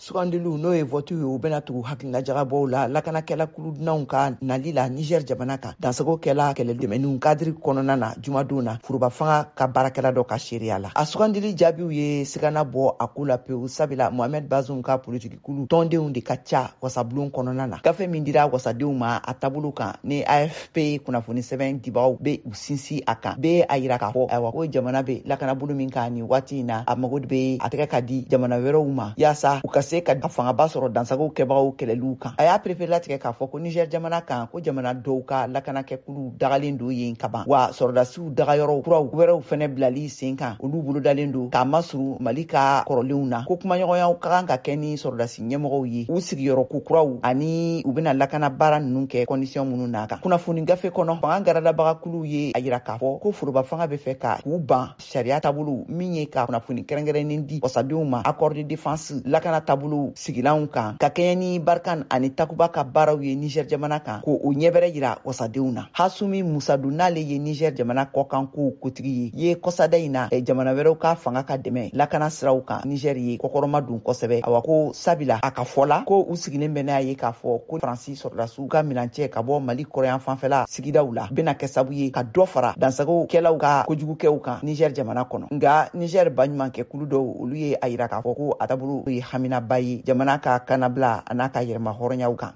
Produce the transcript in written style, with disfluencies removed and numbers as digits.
Sugandiliw n'o ye vote ye u bɛna tugu hakililajagabɔw la lakanakɛla kuludunanw ka nali la Niger jamana kan dansago kɛla kɛlɛ dɛmɛniw kadiri kɔnɔna na jumadon na furuba fanga ka baarakɛla dɔ ka seereya la a sugandili jaabiw ye sigana bɔ a ko la pewu sabila Mohamed Bazoum ka politiki kulu tɔndenw de ka ca wasabulon kɔnɔna na gafe min dira wasadenw ma a taabolo kan ni AFP kunnafoni sɛbɛn dibagaw be u sinsi a kan be a yira k'a fɔ ayiwa ko jamana be lakanabolo min kan ni waati in na a mago de be a tɛgɛ ka di jamana wɛrɛw ma yaasa u ka se ka fangaba sɔrɔ dansago kɛbagaw kɛlɛliw kan a y'a préfet latigɛ k'a fɔ ko Niger jamana kan ko jamana dɔw ka lakanakɛkulu dagalen do yen kaban wa sɔrɔdasiw dagayɔrɔw kuraw wɛrɛw fɛnɛ bilali sen kan olu bolodalen do k'a masuru Mali ka kɔrɔlenw na ko kumaɲɔgɔnyaw ka kan ka kɛ ni sɔrɔdasi ɲɛmɔgɔw ye u sigiyɔrɔ ko kuraw ani u bɛna lakana baara ninnu kɛ condition minnu n'a kan kunnafoni gafe kɔnɔ fanga garadabagakuluw ye a yira k'a fɔ ko foroba fanga bɛ fɛ ka k'u ban sariya taabolo min ye ka kunnafoni kɛrɛnkɛrɛnnen di wasadenw ma accord de défense lakana taabolo sigilanw kan ka kɛɲɛ ni Barkan ani Takuba ka baaraw ye Niger jamana kan ko o ɲɛbɛrɛ yira wasadenw na Hasumi Musadu n'ale ye Niger jamana kɔkanko kotigi ye kɔsada in na jamana wɛrɛw ka fanga ka dɛmɛ lakana siraw kan Niger ye kɔkɔrɔma dun kosɛbɛ awa ko sabila a ka fɔla ko u sigilen bɛ n'a ye k'a fɔ ko Faransi sɔrɔdasiw ka minancɛ ka bɔ Mali kɔrɔyan fanfɛla sigidaw la bɛna kɛ sabu ye ka dɔ fara dansago kɛlaw ka kojugukɛw kan Niger jamana kɔnɔ nga Niger baɲumankɛ kulu dɔw olu ye a yira k'a fɔ ko a taabolo ye haminaba ye jamana ka kanabila a n'a ka yɛrɛma hɔrɔnyaw kan